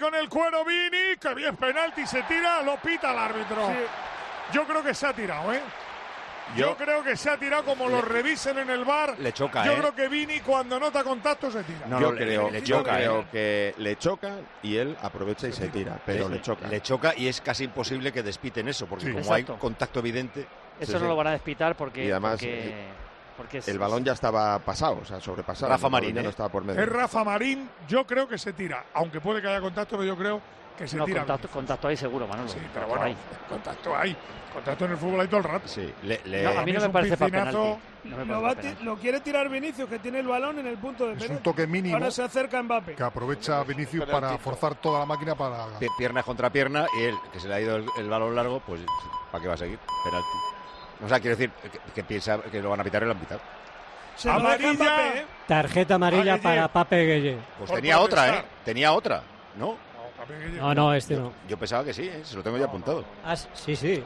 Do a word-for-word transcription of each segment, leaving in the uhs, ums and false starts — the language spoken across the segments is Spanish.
con el cuero Vini, que bien penalti, se tira, lo pita el árbitro. Sí. Yo creo que se ha tirado, ¿eh? Yo, yo creo que se ha tirado como le, lo revisen en el V A R. Le choca, Yo ¿eh? creo que Vini cuando nota contacto se tira. No, yo no, creo, le, le yo choca, creo ¿eh? que le choca y él aprovecha y se tira, pero le, le choca. Le choca y es casi imposible que despiten eso, porque sí, como exacto. hay contacto evidente... Eso sí, no sí. lo van a despitar porque... Y además, porque, eh, porque es, el balón ya estaba pasado, o sea, sobrepasado. Rafa Marín, ya ¿eh? no estaba por medio. Es Rafa Marín, yo creo que se tira. Aunque puede que haya contacto, pero yo creo que se no, tira. Contacto, contacto hay seguro, Manolo. Sí, pero bueno, hay. contacto hay. Contacto en el fútbol hay todo el rato. Sí, le, le... No, a mí no me parece para penalti. No me lo, va lo quiere tirar Vinicius, que tiene el balón en el punto de penalti. Es un toque mínimo. Ahora se acerca Mbappé. Que aprovecha Vinicius para forzar toda la máquina para... Pierna contra pierna y él, que se le ha ido el, el balón largo, pues ¿para qué va a seguir? Penalti. O sea, quiero decir que, que piensa que lo van a pitar y lo han pitado. Se lo deja Mbappé, ¿eh? Tarjeta amarilla para Pape Gueye. Pues Por tenía otra, ¿eh? Tenía otra, ¿no? No, no, este no. Yo pensaba que sí, ¿eh? Se lo tengo ya apuntado. Ah, sí, sí.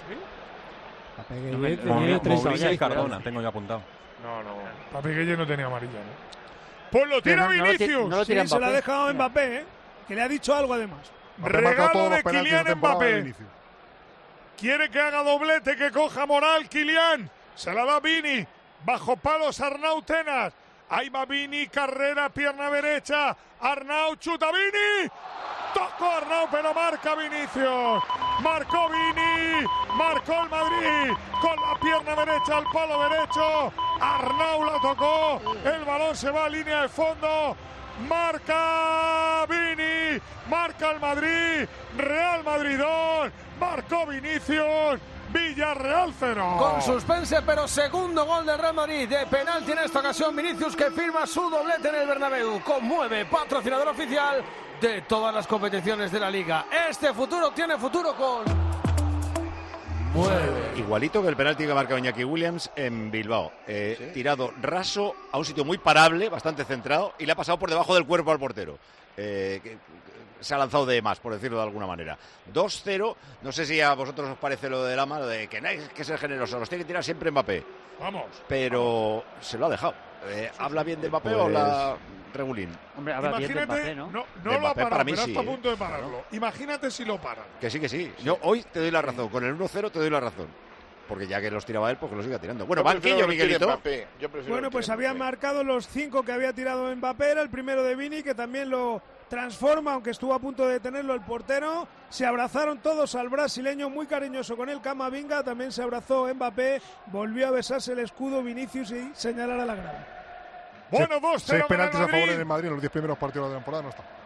Pape Gueye no, tenía tres Mauricio y Cardona, tengo ya apuntado. No, no. Pape Gueye no tenía amarilla, ¿no? Pues lo tira no, Vinicius. No lo tira sí, se lo ha dejado Mbappé, ¿eh? Que le ha dicho algo además. Regalo de Kylian Mbappé. Quiere que haga doblete, que coja moral Kylian. Se la da Vini. Bajo palos Arnau Tenas. Ahí va Vini, carrera, pierna derecha. Arnau, chuta Vini. Tocó Arnau, pero marca Vinicius. Marcó Vini. Marcó el Madrid. Con la pierna derecha al palo derecho. Arnau la tocó. El balón se va a línea de fondo. Marca Vini. Marca el Madrid. Real Madrid dos. Marcó Vinicius. Villarreal cero. Con suspense, pero segundo gol del Real Madrid de penalti en esta ocasión. Vinicius, que firma su doblete en el Bernabéu. Conmueve, patrocinador oficial de todas las competiciones de la Liga. Este futuro tiene futuro con... Mueve. Igualito que el penalti que ha marcado Iñaki Williams en Bilbao. Eh, ¿Sí? Tirado raso a un sitio muy parable, bastante centrado, y le ha pasado por debajo del cuerpo al portero. Eh, que, se ha lanzado de más, por decirlo de alguna manera. dos cero, no sé si a vosotros os parece lo de Lama, lo de que no hay que ser generoso, los tiene que tirar siempre Mbappé. Vamos. Pero vamos. Se lo ha dejado. Eh, ¿Habla bien de Mbappé pues... o habla regulín? Hombre, habla Imagínate, bien de Mbappé, ¿no? No, no de lo ha parado, para mí pero sí, está a ¿eh? punto de pararlo. Claro. Imagínate si lo paran. Que sí, que sí. Yo hoy te doy la razón. Con el uno cero te doy la razón. Porque ya que los tiraba él, pues que los siga tirando. Bueno, banquillo, Miguelito. Bueno, pues había marcado los cinco que había tirado Mbappé. Era el primero de Vini, que también lo transforma, aunque estuvo a punto de detenerlo el portero. Se abrazaron todos al brasileño, muy cariñoso con él, Camavinga. También se abrazó Mbappé. Volvió a besarse el escudo Vinicius y señalar a la grada. Bueno, dos cero. Seis penaltis a favor del Madrid en los diez primeros partidos de la temporada, no está.